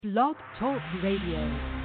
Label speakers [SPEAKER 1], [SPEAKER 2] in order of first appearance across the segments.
[SPEAKER 1] Blog Talk Radio.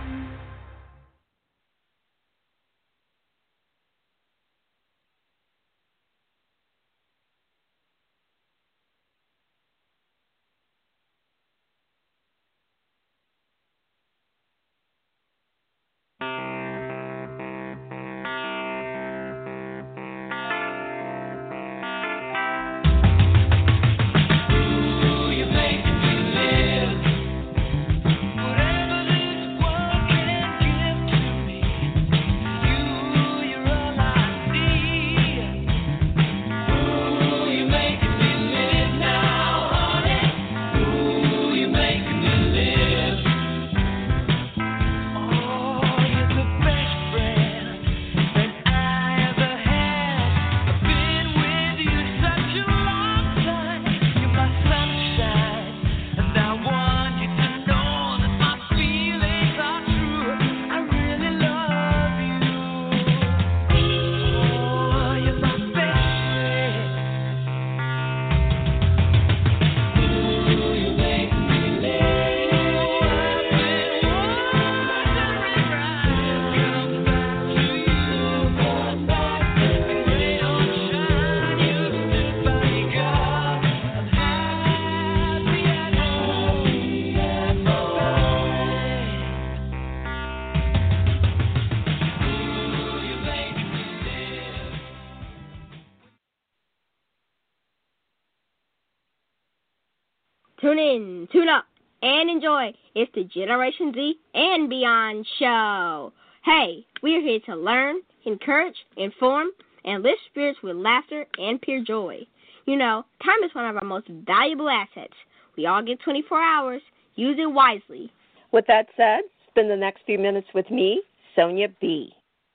[SPEAKER 2] Tune in, tune up, and enjoy. It's the Generation Z and Beyond show. Hey, we're here to learn, encourage, inform, and lift spirits with laughter and pure joy. You know, time is one of our most valuable assets. We all get 24 hours. Use it wisely.
[SPEAKER 3] With that said, spend the next few minutes with me, Sonia B.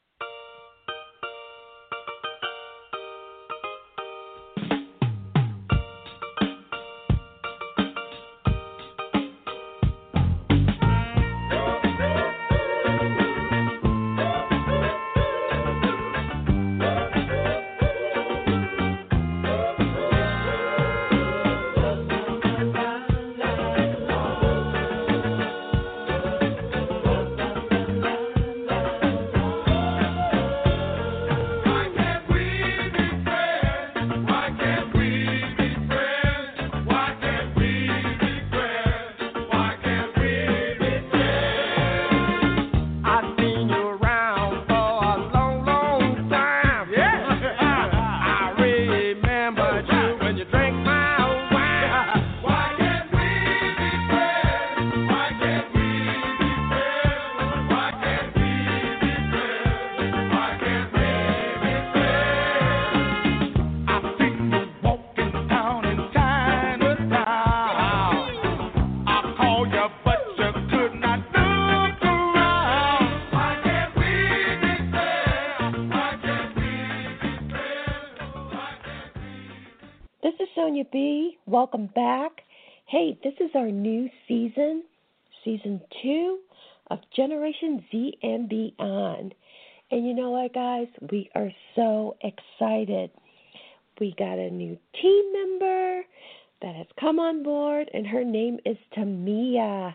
[SPEAKER 3] Welcome back. Hey, this is our new season, Season 2 of Generation Z and Beyond. And you know what, guys? We are so excited. We got a new team member that has come on board, and her name is Tamia,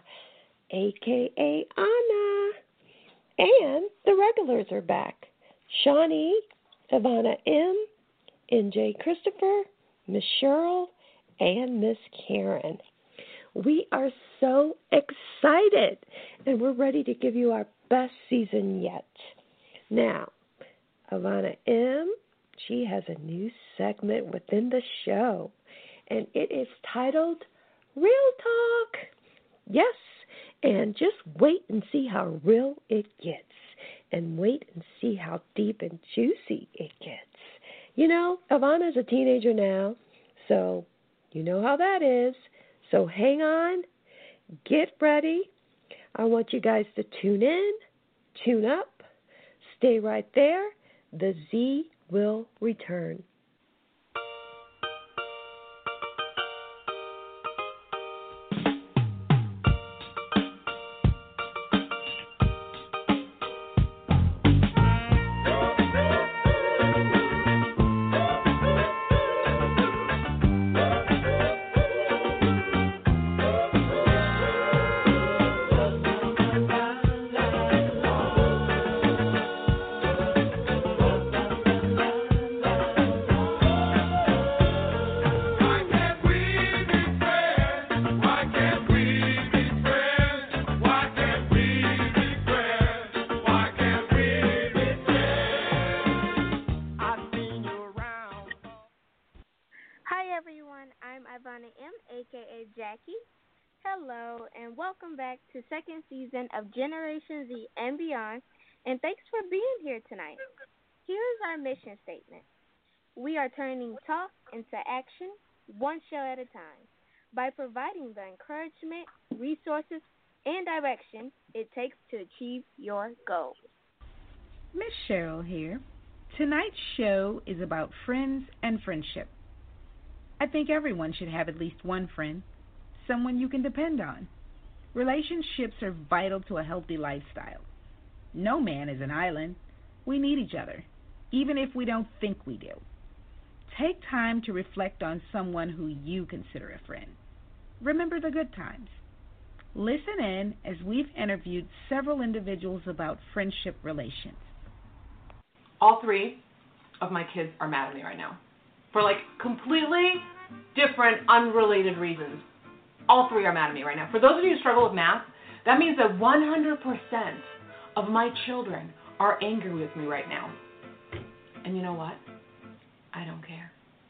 [SPEAKER 3] a.k.a. Anna. And the regulars are back. Shawnee, Ivana M., N.J. Christopher, Miss Cheryl, and Miss Karen. We are so excited, and we're ready to give you our best season yet. Now, Ivana M., she has a new segment within the show, and it is titled Real Talk. Yes, and just wait and see how real it gets, and wait and see how deep and juicy it gets. You know, Ivana's a teenager now, so you know how that is. So hang on, get ready. I want you guys to tune in, tune up, stay right there. The Z will return.
[SPEAKER 4] welcome back to second season of Generation Z and Beyond, and thanks for being here tonight. Here's our mission statement. We are turning talk into action, one show at a time, by providing the encouragement, resources, and direction it takes to achieve your goals.
[SPEAKER 5] Miss Cheryl here. Tonight's show is about friends and friendship. I think everyone should have at least one friend, someone you can depend on. Relationships are vital to a healthy lifestyle. No man is an island. We need each other, even if we don't think we do. Take time to reflect on someone who you consider a friend. Remember the good times. Listen in as we've interviewed several individuals about friendship relations.
[SPEAKER 6] All three of my kids are mad at me right now for like completely different, unrelated reasons. All three are mad at me right now. For those of you who struggle with math, that means that 100% of my children are angry with me right now. And you know what? I don't care.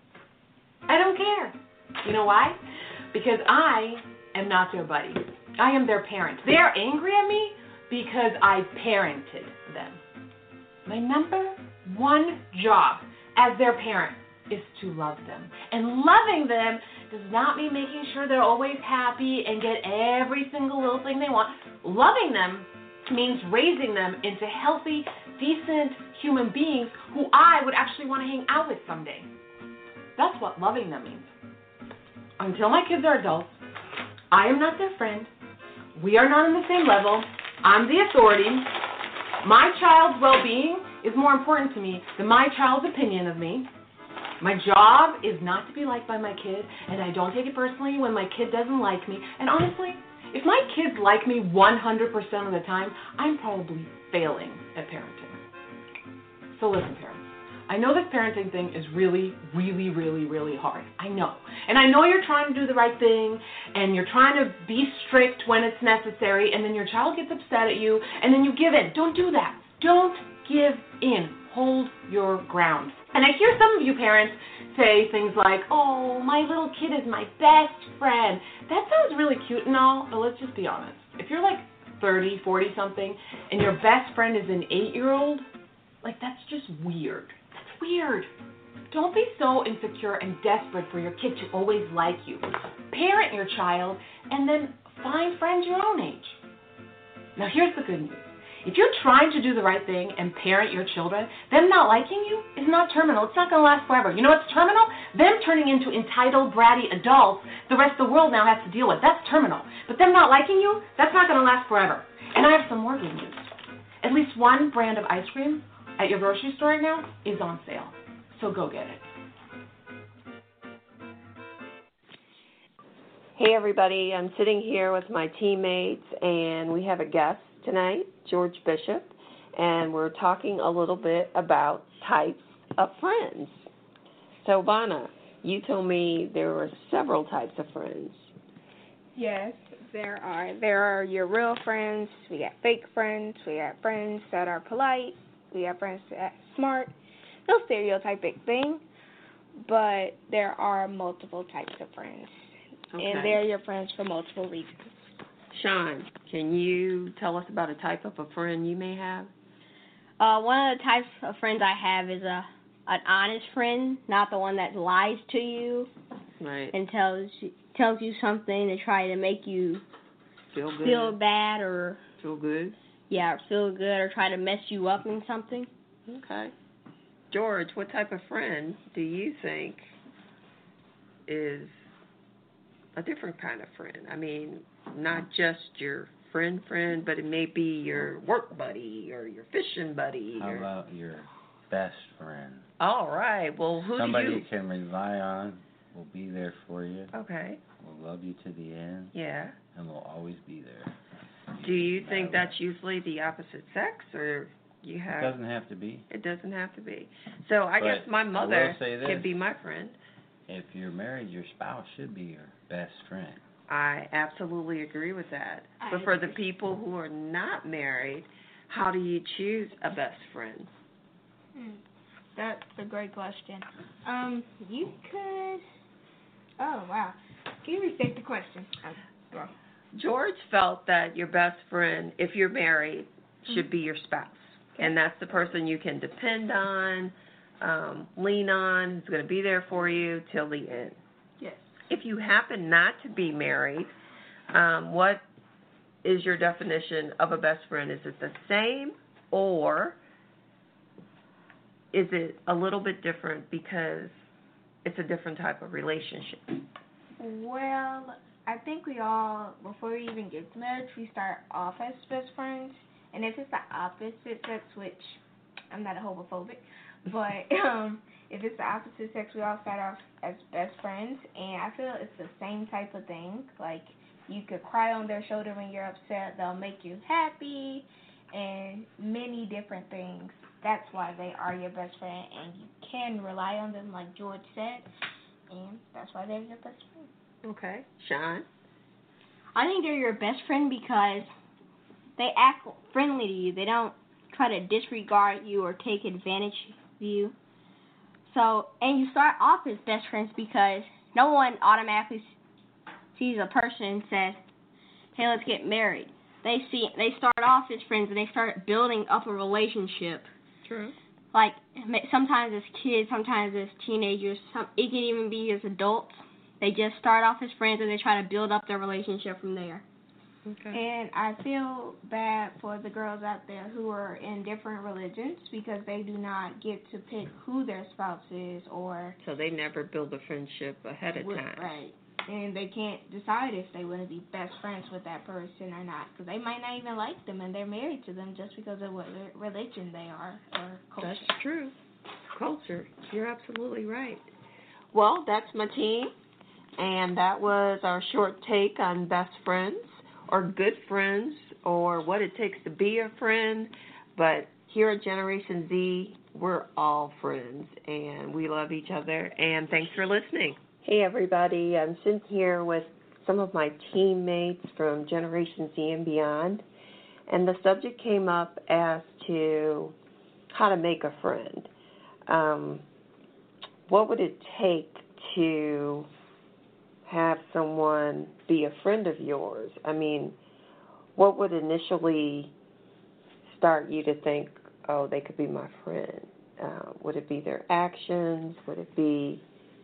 [SPEAKER 6] I don't care. You know why? Because I am not their buddy. I am their parent. They are angry at me because I parented them. My number one job as their parent is to love them. And loving them does not mean making sure they're always happy and get every single little thing they want. Loving them means raising them into healthy, decent human beings who I would actually want to hang out with someday. That's what loving them means. Until my kids are adults, I am not their friend. We are not on the same level. I'm the authority. My child's well-being is more important to me than my child's opinion of me. My job is not to be liked by my kid, and I don't take it personally when my kid doesn't like me. And honestly, if my kids like me 100% of the time, I'm probably failing at parenting. So listen, parents. I know this parenting thing is really, really, really, really hard. I know. And I know you're trying to do the right thing, and you're trying to be strict when it's necessary, and then your child gets upset at you, and then you give in. Don't do that. Don't give in. Hold your ground. And I hear some of you parents say things like, oh, my little kid is my best friend. That sounds really cute and all, but let's just be honest. If you're like 30, 40-something, and your best friend is an 8-year-old, like that's just weird. That's weird. Don't be so insecure and desperate for your kid to always like you. Parent your child and then find friends your own age. Now here's the good news. If you're trying to do the right thing and parent your children, them not liking you is not terminal. It's not going to last forever. You know what's terminal? Them turning into entitled, bratty adults the rest of the world now has to deal with. That's terminal. But them not liking you, that's not going to last forever. And I have some more good news. At least one brand of ice cream at your grocery store right now is on sale. So go get it.
[SPEAKER 3] Hey, everybody. I'm sitting here with my teammates, and we have a guest tonight, George Bishop, and we're talking a little bit about types of friends. So, Vanna, you told me there were several types of friends.
[SPEAKER 4] Yes, there are. There are your real friends. We got fake friends. We got friends that are polite. We have friends that are smart. No stereotypic thing, but there are multiple types of friends.
[SPEAKER 3] Okay.
[SPEAKER 4] And they're your friends for multiple reasons.
[SPEAKER 3] Sean, can you tell us about a type of a friend you may have?
[SPEAKER 2] One of the types of friends I have is an honest friend, not the one that lies to you,
[SPEAKER 3] right,
[SPEAKER 2] and tells you something to try to make you feel bad or
[SPEAKER 3] feel good.
[SPEAKER 2] Yeah, or feel good or try to mess you up in something.
[SPEAKER 3] Okay. George, what type of friend do you think is a different kind of friend? I mean, not just your friend, but it may be your work buddy or your fishing buddy.
[SPEAKER 7] How about your best friend?
[SPEAKER 3] All right. Well,
[SPEAKER 7] Somebody you can rely on, will be there for you.
[SPEAKER 3] Okay.
[SPEAKER 7] Will love you to the end.
[SPEAKER 3] Yeah.
[SPEAKER 7] And will always be there.
[SPEAKER 3] Do you think that's usually the opposite sex, or you have?
[SPEAKER 7] It doesn't have to be.
[SPEAKER 3] It doesn't have to be. So I guess my mother could be my friend.
[SPEAKER 7] If you're married, your spouse should be your best friend.
[SPEAKER 3] I absolutely agree with that. But for the people who are not married, how do you choose a best friend?
[SPEAKER 4] That's a great question. You could... Oh, wow. Can you restate the question?
[SPEAKER 3] George felt that your best friend, if you're married, should be your spouse. And that's the person you can depend on, lean on, who's going to be there for you till the end.
[SPEAKER 6] Yes.
[SPEAKER 3] If you happen not to be married, what is your definition of a best friend? Is it the same, or is it a little bit different because it's a different type of relationship?
[SPEAKER 4] Well, I think we all, before we even get to marriage, we start off as best friends. And if it's the opposite sex, which I'm not a homophobic, but if it's the opposite sex, we all start off as best friends. And I feel it's the same type of thing. Like, you could cry on their shoulder when you're upset. They'll make you happy and many different things. That's why they are your best friend, and you can rely on them, like George said, and that's why they're your best friend.
[SPEAKER 3] Okay. Sean?
[SPEAKER 2] I think they're your best friend because they act friendly to you. They don't try to disregard you or take advantage of you. So, and you start off as best friends because no one automatically sees a person and says, "Hey, let's get married." They start off as friends and they start building up a relationship.
[SPEAKER 3] True.
[SPEAKER 2] Like, sometimes as kids, sometimes as teenagers, it can even be as adults. They just start off as friends and they try to build up their relationship from there.
[SPEAKER 3] Okay.
[SPEAKER 4] And I feel bad for the girls out there who are in different religions because they do not get to pick who their spouse is, or
[SPEAKER 3] So they never build a friendship ahead of time.
[SPEAKER 4] Right. And they can't decide if they want to be best friends with that person or not, because they might not even like them and they're married to them just because of what religion they are or culture.
[SPEAKER 3] That's true. Culture. You're absolutely right. Well, that's my team, and that was our short take on best friends or good friends or what it takes to be a friend. But here at Generation Z, we're all friends, and we love each other, and thanks for listening. Hey, everybody. I'm sitting here with some of my teammates from Generation Z and beyond, and the subject came up as to how to make a friend. What would it take to have someone be a friend of yours? I mean, what would initially start you to think, oh, they could be my friend? Would it be their actions? Would it be,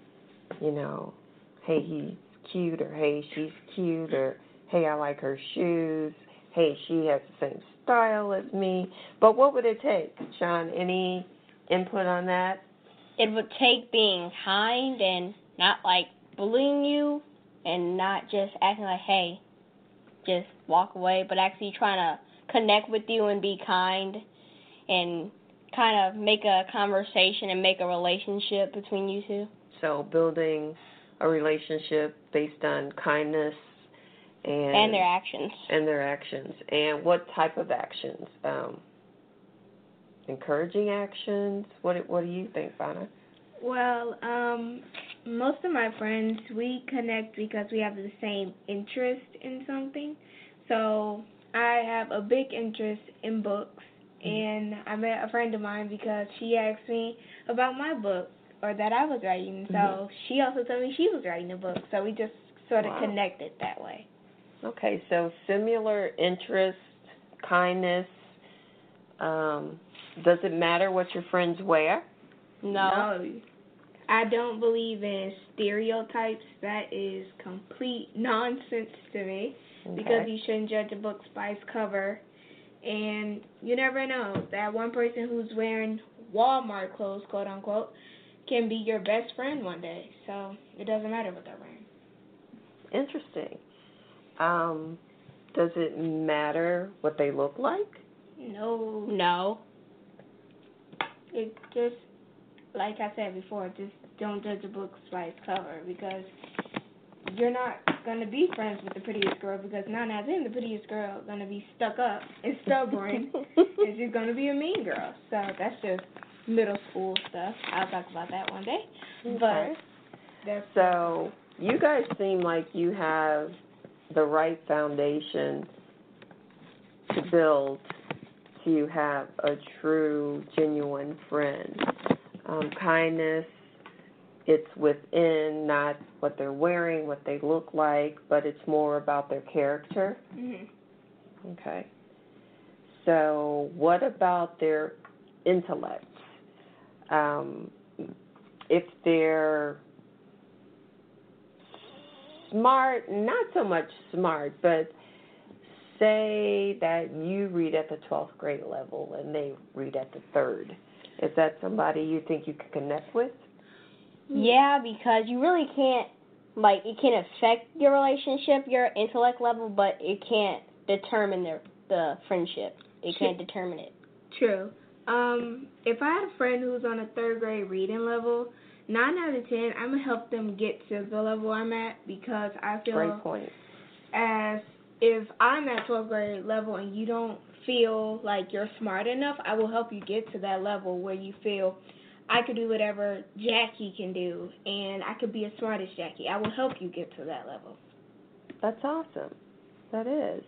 [SPEAKER 3] hey, he's cute, or hey, she's cute, or hey, I like her shoes, hey, she has the same style as me? But what would it take? Sean, any input on that?
[SPEAKER 2] It would take being kind and not like bullying you and not just acting like, hey, just walk away, but actually trying to connect with you and be kind and kind of make a conversation and make a relationship between you two.
[SPEAKER 3] So building a relationship based on kindness
[SPEAKER 2] and their actions.
[SPEAKER 3] And their actions. And what type of actions? Encouraging actions? What do you think, Vanna?
[SPEAKER 4] Well, most of my friends, we connect because we have the same interest in something. So I have a big interest in books, and I met a friend of mine because she asked me about my book, or that I was writing. So she also told me she was writing a book. So we just sort of connected that way.
[SPEAKER 3] Okay, so similar interests, kindness. Does it matter what your friends wear?
[SPEAKER 4] No. I don't believe in stereotypes. That is complete nonsense to me.
[SPEAKER 3] Okay.
[SPEAKER 4] Because you shouldn't judge a book by its cover. And you never know. That one person who's wearing Walmart clothes, quote unquote, can be your best friend one day. So it doesn't matter what they're wearing.
[SPEAKER 3] Interesting. Does it matter what they look like?
[SPEAKER 2] No.
[SPEAKER 4] It just, like I said before, just don't judge a book by its cover, because you're not going to be friends with the prettiest girl, because 9 out of 10, the prettiest girl is going to be stuck up and stubborn, and she's going to be a mean girl. So that's just middle school stuff. I'll talk about that one day.
[SPEAKER 3] Okay.
[SPEAKER 4] But
[SPEAKER 3] so you guys seem like you have the right foundation to build to have a true, genuine friend. Kindness, it's within not what they're wearing, what they look like, but it's more about their character.
[SPEAKER 2] Mm-hmm.
[SPEAKER 3] Okay. So what about their intellect? If they're smart, not so much smart, but say that you read at the 12th grade level and they read at the 3rd. Is that somebody you think you can connect with?
[SPEAKER 2] Yeah, because you really can't, it can affect your relationship, your intellect level, but it can't determine the friendship. It can't determine it.
[SPEAKER 4] True. If I had a friend who's on a 3rd grade reading level, 9 out of 10, I'm going to help them get to the level I'm at, because I feel
[SPEAKER 3] Great point.
[SPEAKER 4] as if I'm at 12th grade level and you don't feel like you're smart enough, I will help you get to that level where you feel I could do whatever Jackie can do, and I could be as smart as Jackie. I will help you get to that level.
[SPEAKER 3] That's awesome. That is.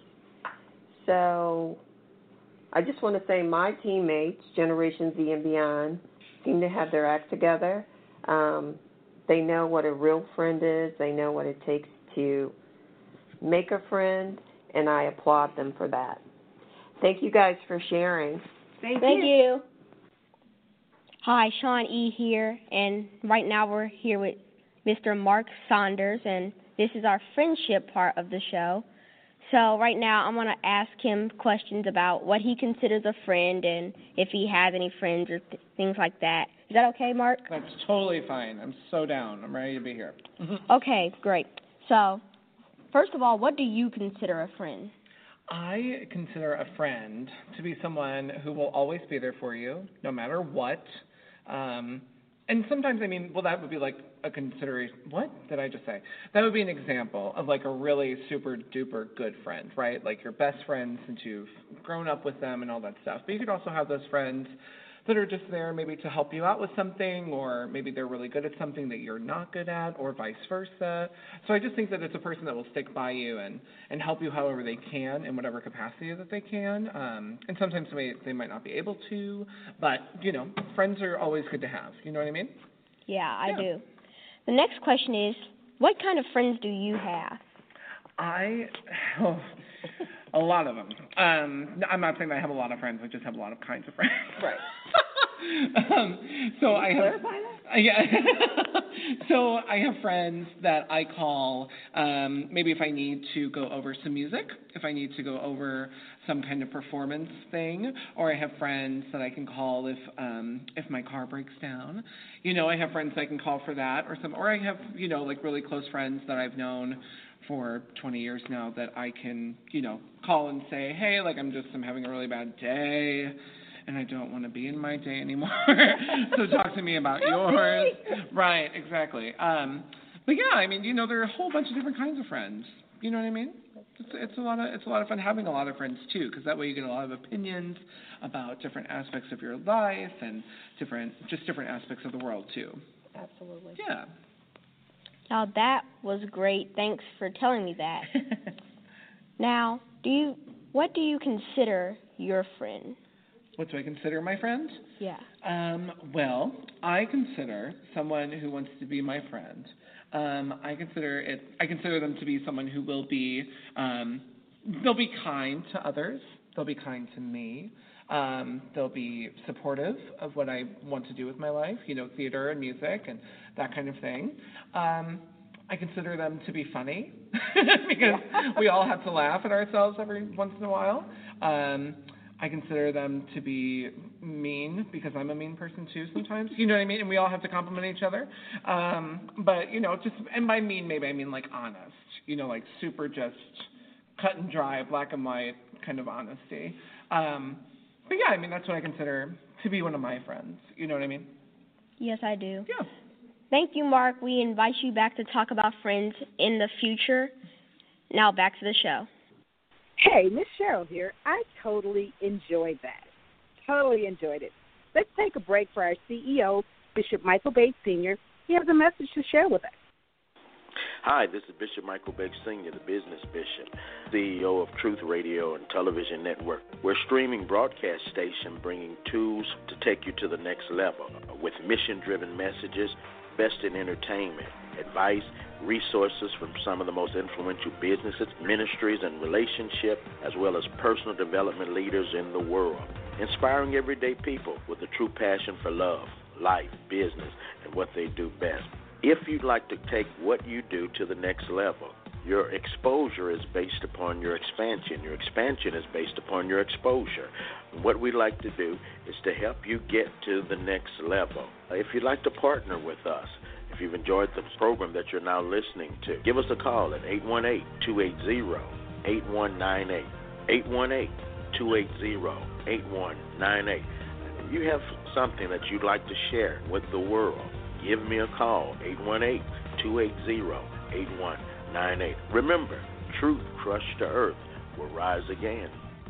[SPEAKER 3] So I just want to say my teammates, Generation Z and beyond, seem to have their act together. They know what a real friend is. They know what it takes to make a friend, and I applaud them for that. Thank you guys for sharing.
[SPEAKER 2] Thank you. Hi, Sean E. here, and right now we're here with Mr. Mark Saunders, and this is our friendship part of the show. So right now I'm going to ask him questions about what he considers a friend and if he has any friends or things like that. Is that okay, Mark?
[SPEAKER 8] That's totally fine. I'm so down. I'm ready to be here.
[SPEAKER 2] Okay, great. So, first of all, what do you consider a friend?
[SPEAKER 8] I consider a friend to be someone who will always be there for you, no matter what. And sometimes, that would be like a consideration. What did I just say? That would be an example of like a really super duper good friend, right? Like your best friend since you've grown up with them and all that stuff. But you could also have those friends that are just there maybe to help you out with something, or maybe they're really good at something that you're not good at, or vice versa. So I just think that it's a person that will stick by you and help you however they can in whatever capacity that they can. And sometimes they might not be able to, but, friends are always good to have. You know what I mean?
[SPEAKER 2] Yeah, I do. The next question is, what kind of friends do you have?
[SPEAKER 8] A lot of them. I'm not saying that I have a lot of friends. I just have a lot of kinds of friends.
[SPEAKER 3] Right.
[SPEAKER 8] So I have.
[SPEAKER 3] Clarify that?
[SPEAKER 8] Yeah. So I have friends that I call maybe if I need to go over some music, if I need to go over some kind of performance thing, or I have friends that I can call if my car breaks down. I have friends that I can call for that, or I have like really close friends that I've known for 20 years now that I can call and say, hey, like I'm having a really bad day, and I don't want to be in my day anymore. So talk to me about yours. Right, exactly. But yeah, there are a whole bunch of different kinds of friends. You know what I mean? It's a lot of fun having a lot of friends too, because that way you get a lot of opinions about different aspects of your life and different aspects of the world too.
[SPEAKER 3] Absolutely.
[SPEAKER 8] Yeah.
[SPEAKER 2] Now that was great. Thanks for telling me that. Now, what do you consider your friend?
[SPEAKER 8] What do I consider my friend?
[SPEAKER 2] Yeah.
[SPEAKER 8] Well, I consider someone who wants to be my friend. I consider them to be someone who will be, they'll be kind to others. They'll be kind to me. They'll be supportive of what I want to do with my life, theater and music and that kind of thing. I consider them to be funny because we all have to laugh at ourselves every once in a while. I consider them to be mean because I'm a mean person too sometimes. You know what I mean? And we all have to compliment each other. But, and by mean, maybe I mean like honest, like super just cut and dry, black and white kind of honesty. But yeah, that's what I consider to be one of my friends. You know what I mean?
[SPEAKER 2] Yes, I do.
[SPEAKER 8] Yeah.
[SPEAKER 2] Thank you, Mark. We invite you back to talk about friends in the future. Now back to the show.
[SPEAKER 9] Hey, Miss Cheryl here. I totally enjoyed that. Totally enjoyed it. Let's take a break for our CEO, Bishop Michael Bates Sr. He has a message to share with us.
[SPEAKER 10] Hi, this is Bishop Michael Bates Sr., the business bishop, CEO of Truth Radio and Television Network. We're a streaming broadcast station bringing tools to take you to the next level with mission-driven messages, best in entertainment, advice, resources from some of the most influential businesses, ministries, and relationships, as well as personal development leaders in the world. Inspiring everyday people with a true passion for love, life, business, and what they do best. If you'd like to take what you do to the next level, your exposure is based upon your expansion. Your expansion is based upon your exposure. And what we'd like to do is to help you get to the next level. If you'd like to partner with us, if you've enjoyed the program that you're now listening to, give us a call at 818-280-8198, 818-280-8198. If you have something that you'd like to share with the world, give me a call, 818-280-8198. Remember, truth crushed to earth will rise again.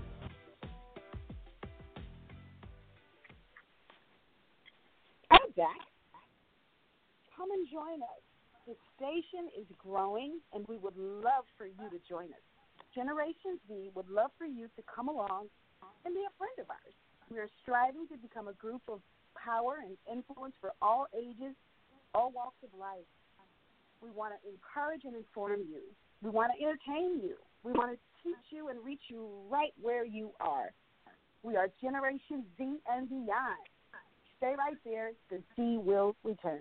[SPEAKER 9] I'm back. Come and join us. The station is growing, and we would love for you to join us. Generation Z would love for you to come along and be a friend of ours. We are striving to become a group of power and influence for all ages, all walks of life. We want to encourage and inform you. We want to entertain you. We want to teach you and reach you right where you are. We are Generation Z and beyond. Stay right there. The Z will return.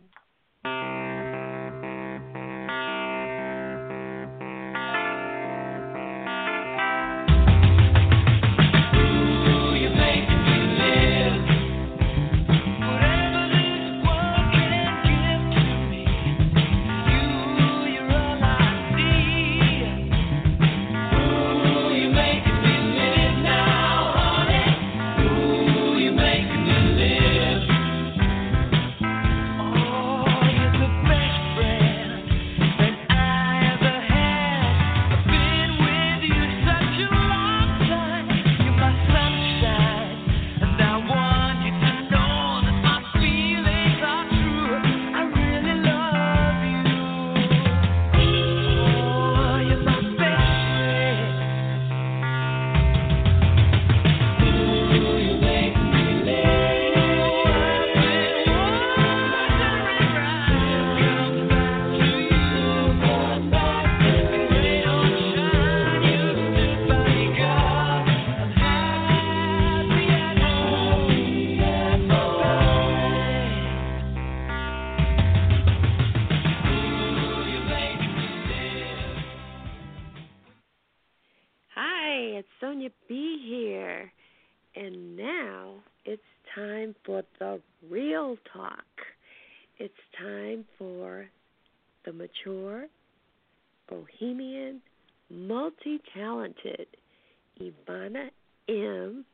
[SPEAKER 3] Sonia B here, and now it's time for the real talk. It's time for the mature, bohemian, multi-talented Ivana M.,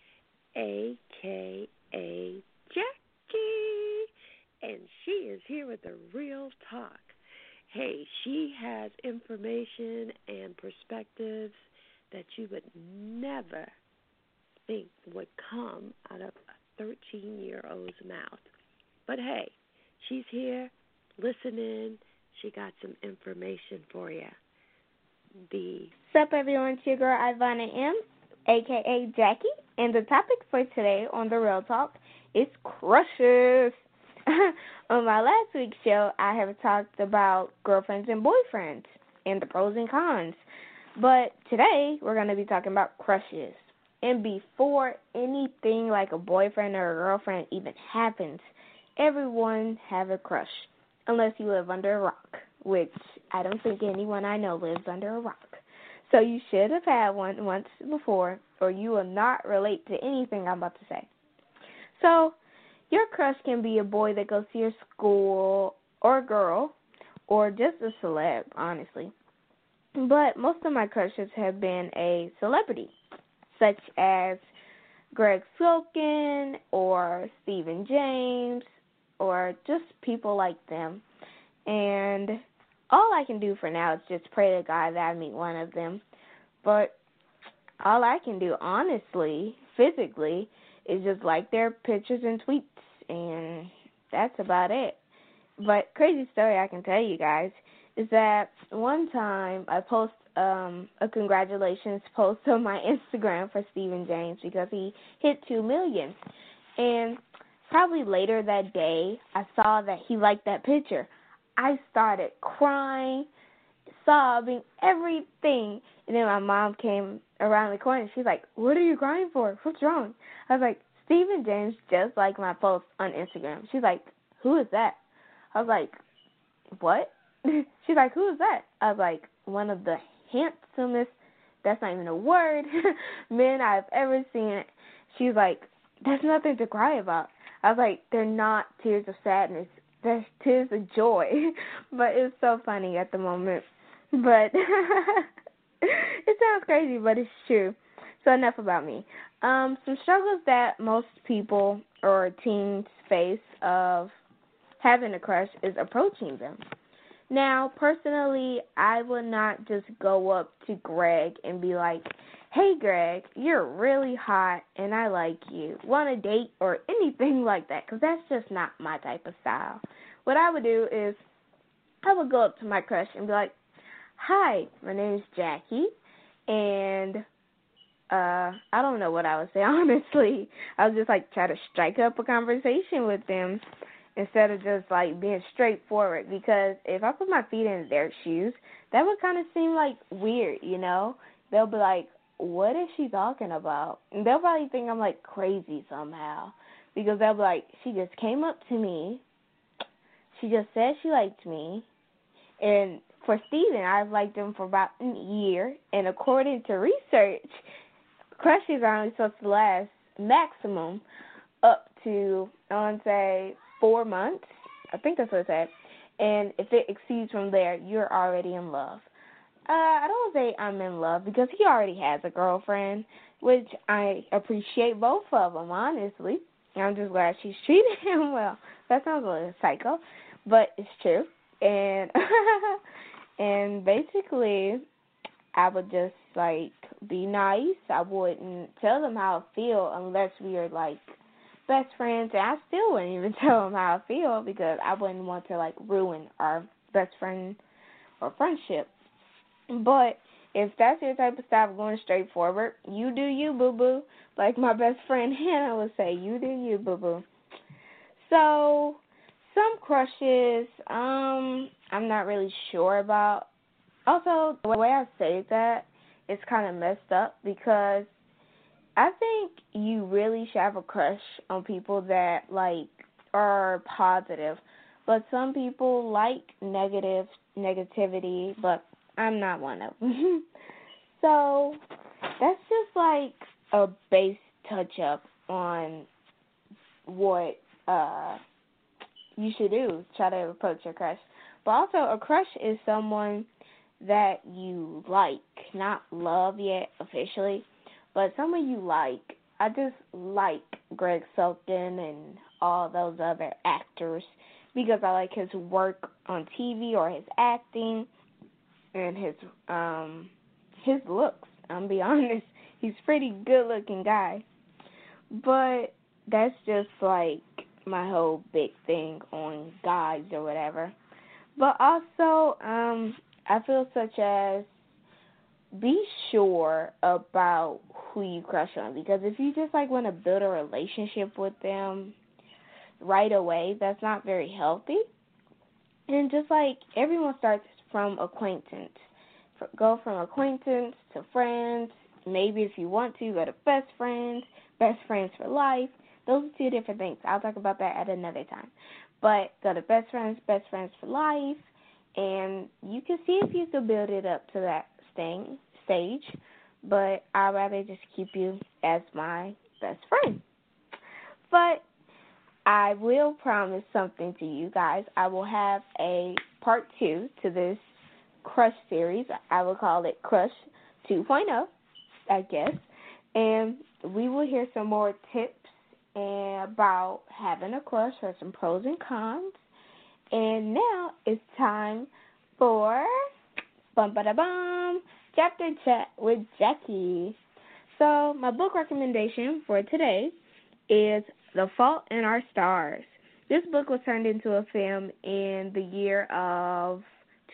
[SPEAKER 3] a.k.a. Jackie, and she is here with the real talk. Hey, she has information and perspectives that you would never think would come out of a 13-year-old's mouth. But hey, she's here, listening. She got some information for you.
[SPEAKER 4] What's up, everyone? It's your girl, Ivana M., a.k.a. Jackie, and the topic for today on The Real Talk is crushes. On my last week's show, I have talked about girlfriends and boyfriends and the pros and cons. But today, we're going to be talking about crushes. And before anything like a boyfriend or a girlfriend even happens, everyone have a crush, unless you live under a rock, which I don't think anyone I know lives under a rock. So you should have had one once before, or you will not relate to anything I'm about to say. So your crush can be a boy that goes to your school, or a girl, or just a celeb, honestly. But most of my crushes have been a celebrity, such as Greg Silkin or Stephen James or just people like them. And all I can do for now is just pray to God that I meet one of them. But all I can do, honestly, physically, is just like their pictures and tweets, and that's about it. But crazy story I can tell you guys is that one time I posted a congratulations post on my Instagram for Stephen James because he hit 2 million. And probably later that day, I saw that he liked that picture. I started crying, sobbing, everything. And then my mom came around the corner. She's like, "What are you crying for? What's wrong?" I was like, "Stephen James just liked my post on Instagram." She's like, "Who is that?" I was like, "What?" She's like, "Who is that?" I was like, "One of the handsomest," that's not even a word, "men I've ever seen." She's like, "There's nothing to cry about." I was like, "They're not tears of sadness. They're tears of joy." But it was so funny at the moment. But it sounds crazy, but it's true. So enough about me. Some struggles that most people or teens face of having a crush is approaching them. Now, personally, I would not just go up to Greg and be like, "Hey, Greg, you're really hot and I like you. Want a date?" or anything like that, because that's just not my type of style. What I would do is I would go up to my crush and be like, "Hi, my name is Jackie," and I don't know what I would say, honestly. I would just, try to strike up a conversation with them instead of just, being straightforward, because if I put my feet in their shoes, that would kind of seem, weird, you know? They'll be like, "What is she talking about?" And they'll probably think I'm, crazy somehow, because they'll be like, "She just came up to me. She just said she liked me." And for Steven, I've liked him for about a year, and according to research, crushes are only supposed to last maximum up to, I want to say, 4 months. I think that's what it said. And if it exceeds from there, you're already in love. I don't say I'm in love because he already has a girlfriend, which I appreciate both of them, honestly. I'm just glad she's treating him well. That sounds a little psycho, but it's true. And and basically, I would just, be nice. I wouldn't tell them how I feel unless we are, best friends. And I still wouldn't even tell them how I feel because I wouldn't want to, ruin our best friend or friendship. But if that's your type of style, going straight forward, you do you, boo-boo. Like my best friend Hannah would say, you do you, boo-boo. So, some crushes, I'm not really sure about. Also, the way I say that, it's kind of messed up because I think you really should have a crush on people that, are positive. But some people like negativity, but I'm not one of them. So, that's just, a base touch-up on what you should do. Try to approach your crush. But also, a crush is someone that you like, not love yet officially, but someone you like. I just like Greg Sulkin and all those other actors because I like his work on TV or his acting and his looks. I'm be honest, he's a pretty good looking guy. But that's just my whole big thing on guys or whatever. But also, I feel such as be sure about who you crush on, because if you just want to build a relationship with them right away, that's not very healthy. And just everyone starts from acquaintance. Go from acquaintance to friends. Maybe if you want to, go to best friends for life. Those are two different things. I'll talk about that at another time. But go to best friends for life, and you can see if you can build it up to that stage. But I'd rather just keep you as my best friend. But I will promise something to you guys. I will have a part 2 to this crush series. I will call it Crush 2.0, I guess. And we will hear some more tips about having a crush or some pros and cons. And now it's time for Bum Ba Da Bum Chapter Chat with Jackie. So my book recommendation for today is The Fault in Our Stars. This book was turned into a film in the year of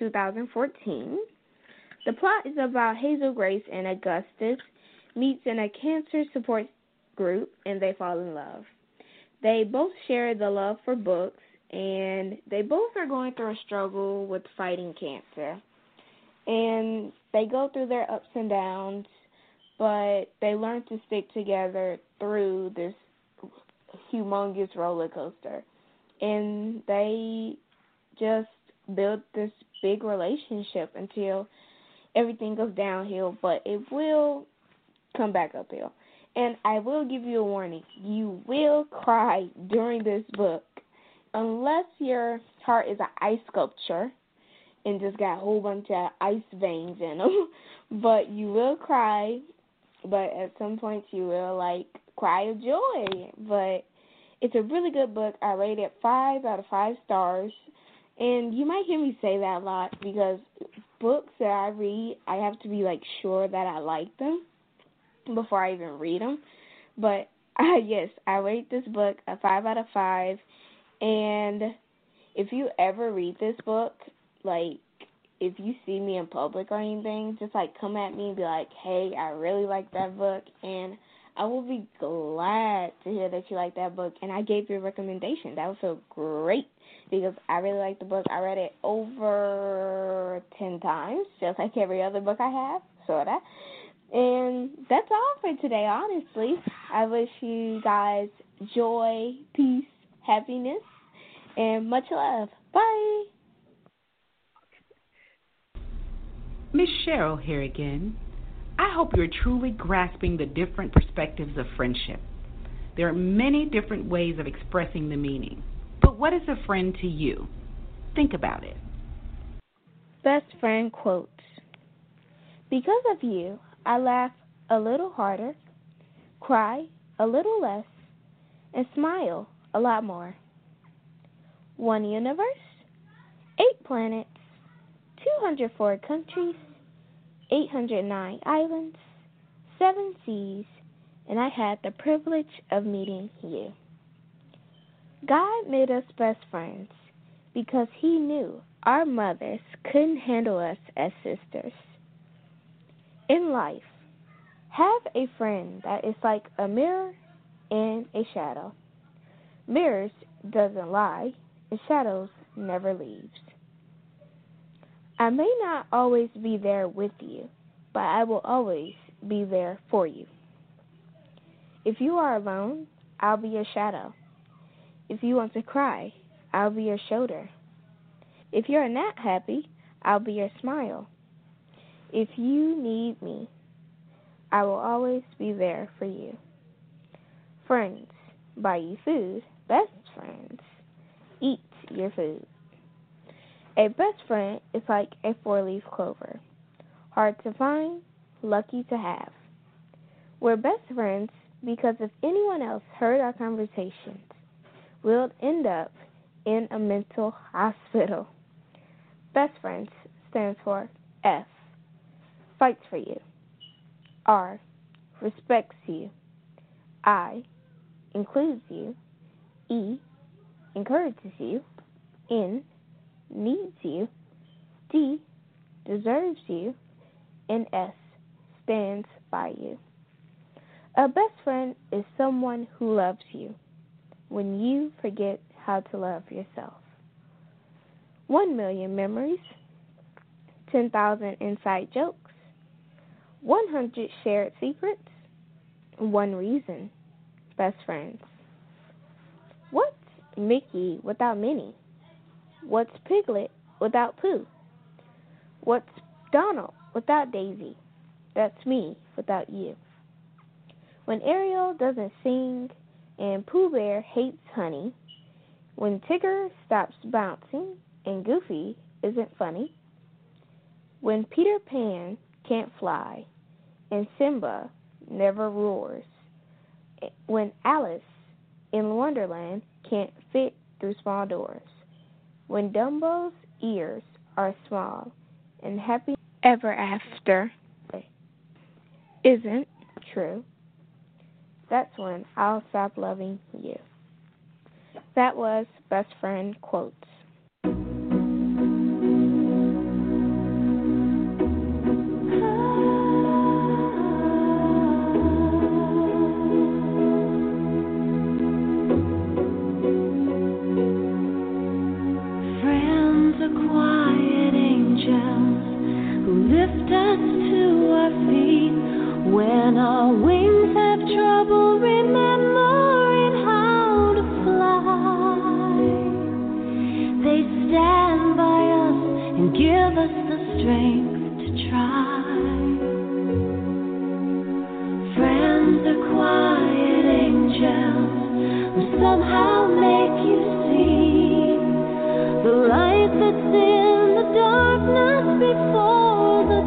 [SPEAKER 4] 2014. The plot is about Hazel Grace and Augustus meets in a cancer support group and they fall in love.
[SPEAKER 2] They both share the love for books, and they both are going through a struggle with fighting cancer. And they go through their ups and downs, but they learn to stick together through this humongous roller coaster. And they just build this big relationship until everything goes downhill, but it will come back uphill. And I will give you a warning. You will cry during this book unless your heart is an ice sculpture and just got a whole bunch of ice veins in them. But you will cry, but at some point you will, cry of joy. But it's a really good book. I rate it 5 out of 5 stars. And you might hear me say that a lot because books that I read, I have to be, sure that I like them before I even read them. But, yes, I rate this book a 5 out of 5. And if you ever read this book, if you see me in public or anything, just, come at me and be like, hey, I really like that book. And I will be glad to hear that you like that book. And I gave you a recommendation. That would feel great because I really like the book. I read it over 10 times, just like every other book I have, sort of. And that's all for today, honestly. I wish you guys joy, peace, happiness, and much love. Bye.
[SPEAKER 5] Miss Cheryl here again. I hope you're truly grasping the different perspectives of friendship. There are many different ways of expressing the meaning. But what is a friend to you? Think about it.
[SPEAKER 2] Best friend quotes. Because of you, I laugh a little harder, cry a little less, and smile a lot more. One universe, 8 planets, 204 countries, 809 islands, 7 seas, and I had the privilege of meeting you. God made us best friends because He knew our mothers couldn't handle us as sisters. In life, have a friend that is like a mirror and a shadow. Mirrors doesn't lie, and shadows never leaves. I may not always be there with you, but I will always be there for you. If you are alone, I'll be your shadow. If you want to cry, I'll be your shoulder. If you're not happy, I'll be your smile. If you need me, I will always be there for you. Friends buy you food. Best friends eat your food. A best friend is like a 4-leaf clover. Hard to find, lucky to have. We're best friends because if anyone else heard our conversations, we'll end up in a mental hospital. Best friends stands for F, fights for you. R, respects you. I, includes you. E, encourages you. N, needs you. D, deserves you. And S, stands by you. A best friend is someone who loves you when you forget how to love yourself. 1 million memories, 10,000 inside jokes, 100 shared secrets, 1 reason, best friends. What's Mickey without Minnie? What's Piglet without Pooh? What's Donald without Daisy? That's me without you. When Ariel doesn't sing and Pooh Bear hates honey, when Tigger stops bouncing and Goofy isn't funny, when Peter Pan can't fly and Simba never roars, when Alice in Wonderland can't fit through small doors, when Dumbo's ears are small and happy ever after isn't true, that's when I'll stop loving you. That was Best Friend Quotes.
[SPEAKER 11] somehow make you see the light that's in the darkness before the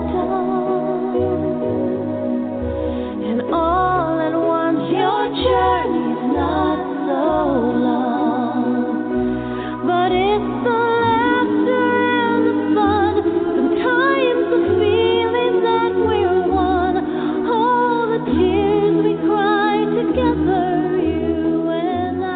[SPEAKER 11] dawn. And all at once your journey's not so long, but it's the laughter and the fun, sometimes the feeling that we're one, all the tears we cry together, you and I.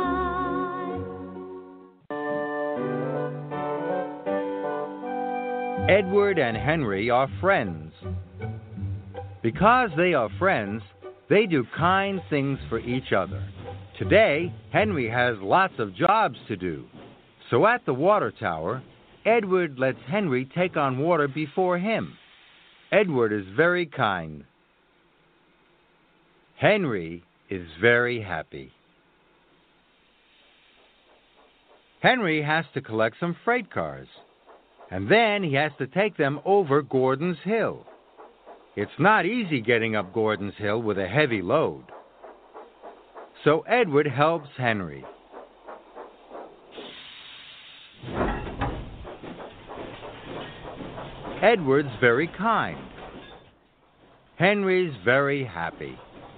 [SPEAKER 12] Edward and Henry are friends. Because they are friends, they do kind things for each other. Today, Henry has lots of jobs to do. So at the water tower, Edward lets Henry take on water before him. Edward is very kind. Henry is very happy. Henry has to collect some freight cars, and then he has to take them over Gordon's Hill. It's not easy getting up Gordon's Hill with a heavy load. So Edward helps Henry. Edward's very kind. Henry's very happy.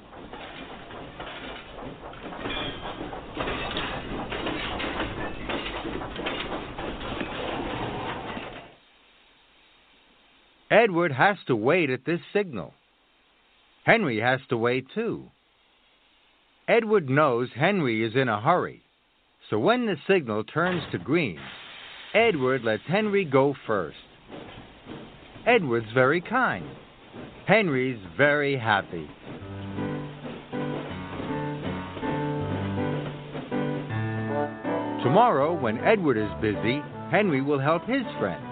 [SPEAKER 12] Edward has to wait at this signal. Henry has to wait too. Edward knows Henry is in a hurry, so when the signal turns to green, Edward lets Henry go first. Edward's very kind. Henry's very happy. Tomorrow, when Edward is busy, Henry will help his friend.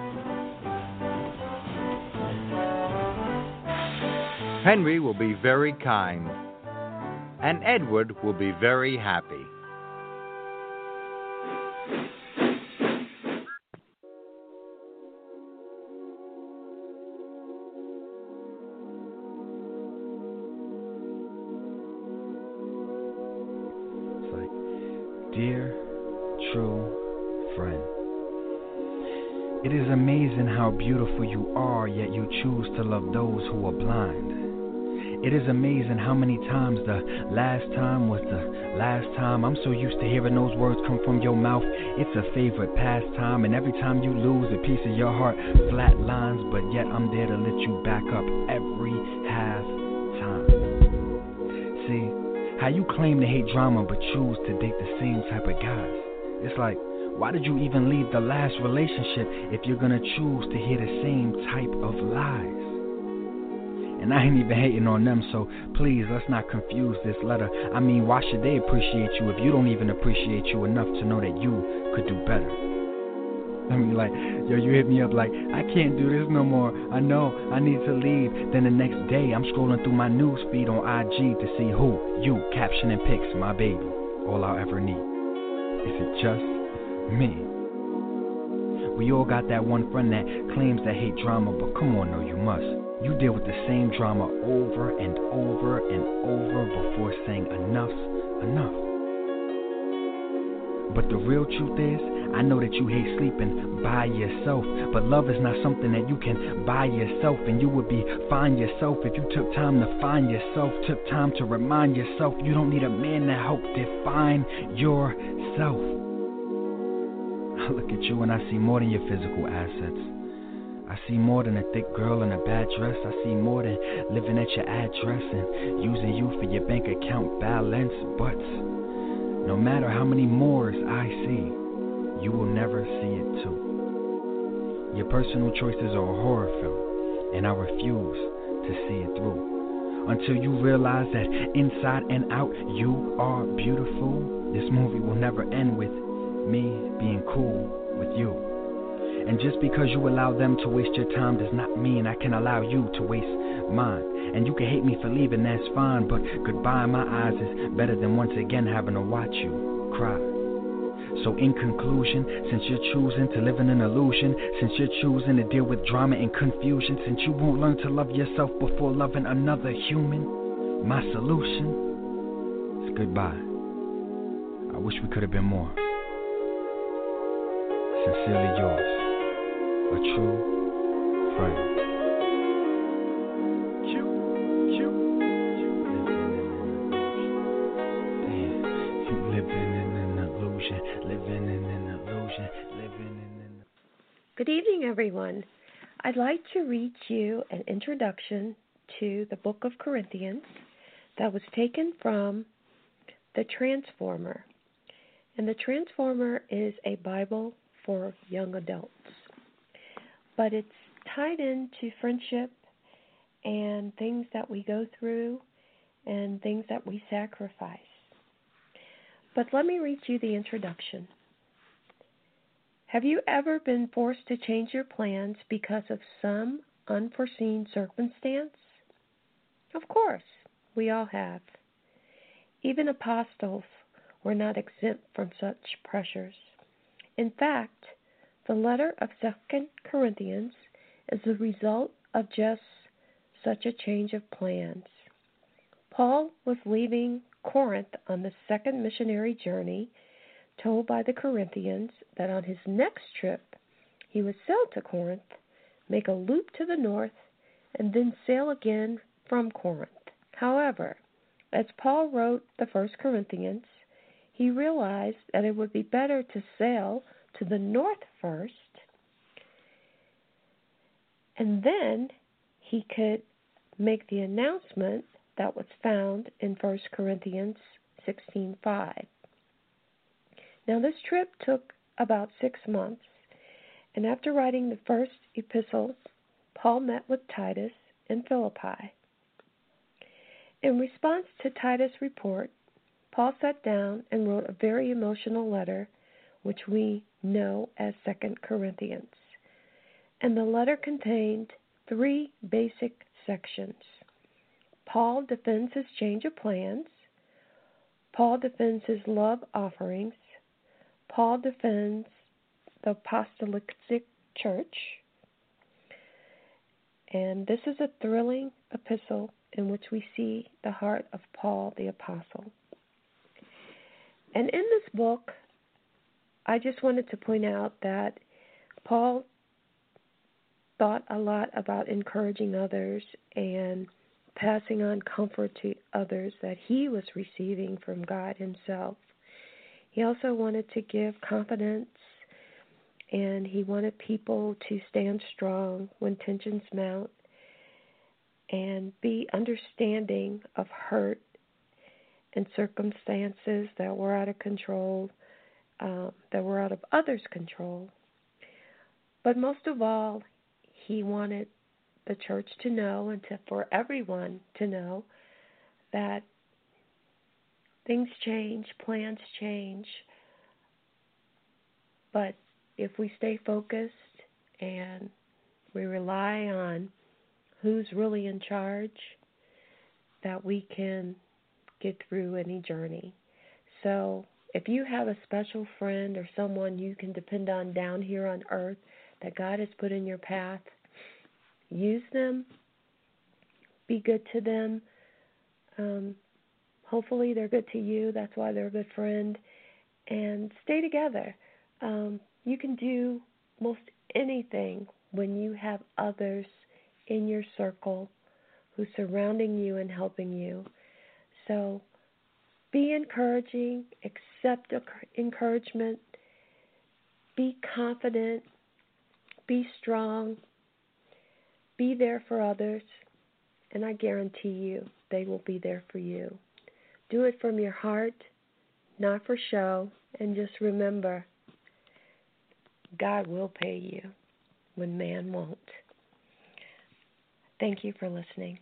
[SPEAKER 12] Henry will be very kind, and Edward will be very happy.
[SPEAKER 13] It's like, dear, true friend, it is amazing how beautiful you are, yet you choose to love those who are blind. It is amazing how many times the last time was the last time. I'm so used to hearing those words come from your mouth. It's a favorite pastime, and every time you lose a piece of your heart, flat lines, but yet I'm there to lift you back up every half time. See, how you claim to hate drama but choose to date the same type of guys. It's like, why did you even leave the last relationship if you're gonna choose to hear the same type of lies? And I ain't even hating on them, so please, let's not confuse this letter. I mean, why should they appreciate you if you don't even appreciate you enough to know that you could do better? I mean, like, yo, you hit me up like, I can't do this no more. I know, I need to leave. Then the next day, I'm scrolling through my news feed on IG to see who, you, captioning pics, my baby, all I'll ever need. Is it just me? We all got that one friend that claims to hate drama, but come on, no, you must. You deal with the same drama over and over and over before saying enough's enough. But the real truth is, I know that you hate sleeping by yourself, but love is not something that you can buy yourself, and you would be fine yourself if you took time to find yourself, took time to remind yourself you don't need a man to help define yourself. I look at you and I see more than your physical assets. I see more than a thick girl in a bad dress. I see more than living at your address and using you for your bank account balance. But no matter how many mores I see, you will never see it too. Your personal choices are a horror film, and I refuse to see it through. Until you realize that inside and out you are beautiful, this movie will never end with me being cool with you. And just because you allow them to waste your time does not mean I can allow you to waste mine. And you can hate me for leaving, that's fine, but goodbye in my eyes is better than once again having to watch you cry. So in conclusion, since you're choosing to live in an illusion, since you're choosing to deal with drama and confusion, since you won't learn to love yourself before loving another human, my solution is goodbye. wish we could have been more. Sincerely yours, a true friend.
[SPEAKER 3] Good evening, everyone. I'd like to read you an introduction to the book of Corinthians that was taken from The Transformer. And The Transformer is a Bible for young adults. But it's tied into friendship and things that we go through and things that we sacrifice. But let me read you the introduction. Have you ever been forced to change your plans because of some unforeseen circumstance? Of course, we all have. Even apostles were not exempt from such pressures. In fact, the letter of 2 Corinthians is the result of just such a change of plans. Paul was leaving Corinth on the second missionary journey, told by the Corinthians that on his next trip he would sail to Corinth, make a loop to the north, and then sail again from Corinth. However, as Paul wrote the 1 Corinthians, he realized that it would be better to sail to the north first, and then he could make the announcement that was found in 1 Corinthians 16:5. Now, this trip took about 6 months, and after writing the first epistle, Paul met with Titus in Philippi. In response to Titus' report, Paul sat down and wrote a very emotional letter, which we know as 2 Corinthians. And the letter contained 3 basic sections. Paul defends his change of plans. Paul defends his love offerings. Paul defends the apostolic church. And this is a thrilling epistle in which we see the heart of Paul the apostle. And in this book, I just wanted to point out that Paul thought a lot about encouraging others and passing on comfort to others that he was receiving from God himself. He also wanted to give confidence, and he wanted people to stand strong when tensions mount and be understanding of hurt and circumstances that were out of control, that were out of others' control. But most of all, he wanted the church to know and for everyone to know that things change, plans change, but if we stay focused and we rely on who's really in charge, that we can get through any journey. So if you have a special friend or someone you can depend on down here on earth that God has put in your path, use them, be good to them. Hopefully they're good to you. That's why they're a good friend. And stay together. You can do most anything when you have others in your circle who's surrounding you and helping you. So be encouraging, accept encouragement, be confident, be strong, be there for others, and I guarantee you they will be there for you. Do it from your heart, not for show, and just remember, God will pay you when man won't. Thank you for listening.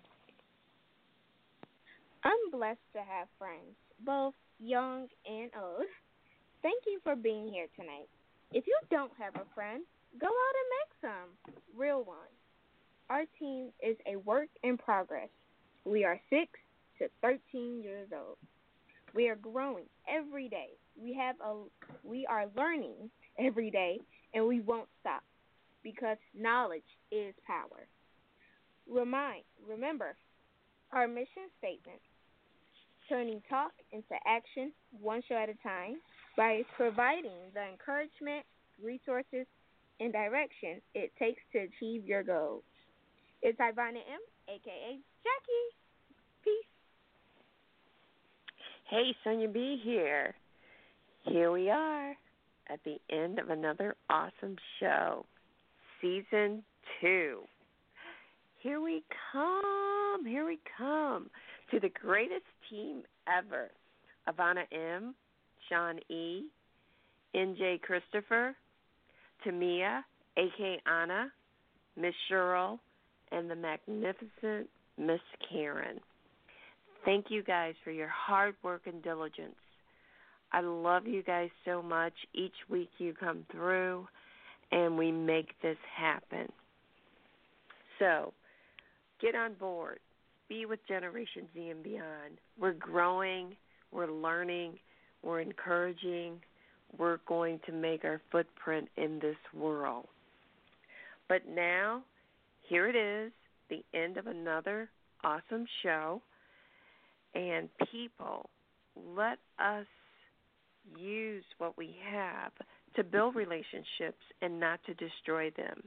[SPEAKER 4] I'm blessed to have friends, both young and old. Thank you for being here tonight. If you don't have a friend, go out and make some real ones. Our team is a work in progress. We are 6 to 13 years old. We are growing every day. We are learning every day, and we won't stop because knowledge is power. Remember our mission statement. turning talk into action one show at a time by providing the encouragement, resources, and direction it takes to achieve your goals. It's Ivana M., a.k.a. Jackie. Peace.
[SPEAKER 3] Hey, Sonia B here. Here we are at the end of another awesome show, Season 2. Here we come to the greatest team ever. Ivana M., Sean E., NJ Christopher, Tamia, A.K. Anna, Miss Cheryl, and the magnificent Miss Karen. Thank you guys for your hard work and diligence. I love you guys so much. Each week you come through, and we make this happen. So, get on board. Be with Generation Z and beyond. We're growing. We're learning. We're encouraging. We're going to make our footprint in this world. But now, here it is, the end of another awesome show. And people, let us use what we have to build relationships and not to destroy them.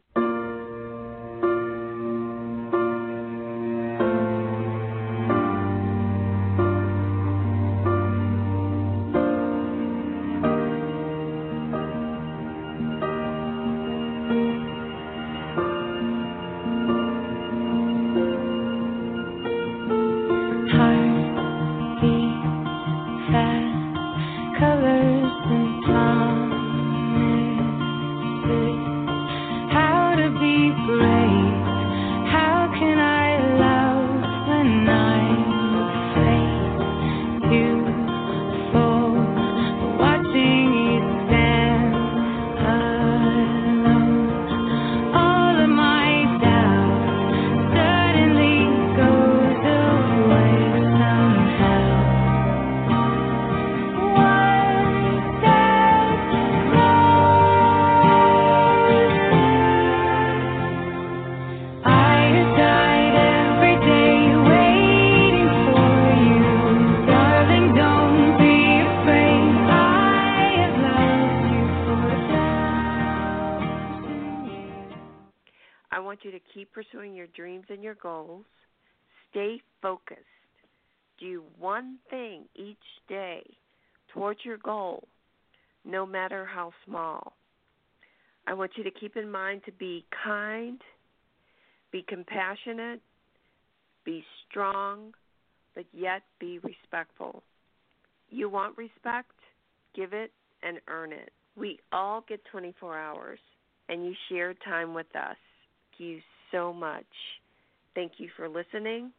[SPEAKER 3] Pursuing your dreams and your goals. Stay focused. Do one thing each day towards your goal, no matter how small. I want you to keep in mind to be kind, be compassionate, be strong, but yet be respectful. You want respect? Give it and earn it. We all get 24 hours, and you share time with us. Thank you so much. Thank you for listening.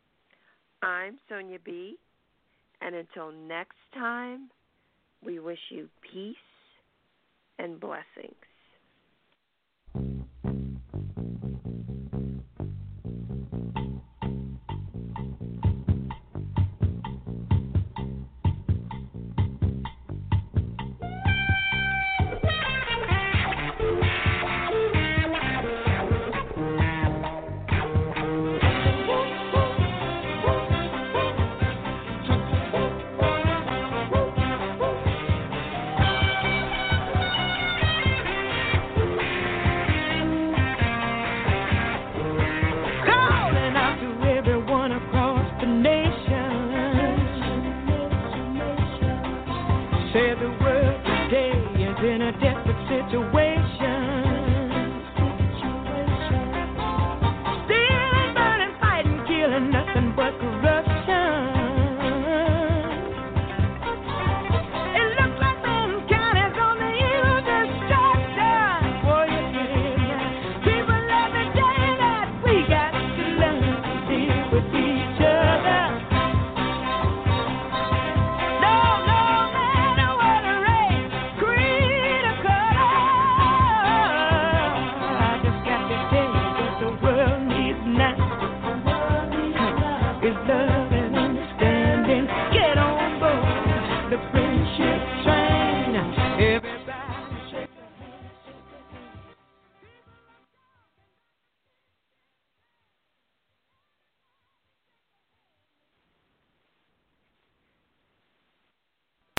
[SPEAKER 3] I'm Sonia B., and until next time, we wish you peace and blessings.
[SPEAKER 11] Say the world today is in a desperate situation.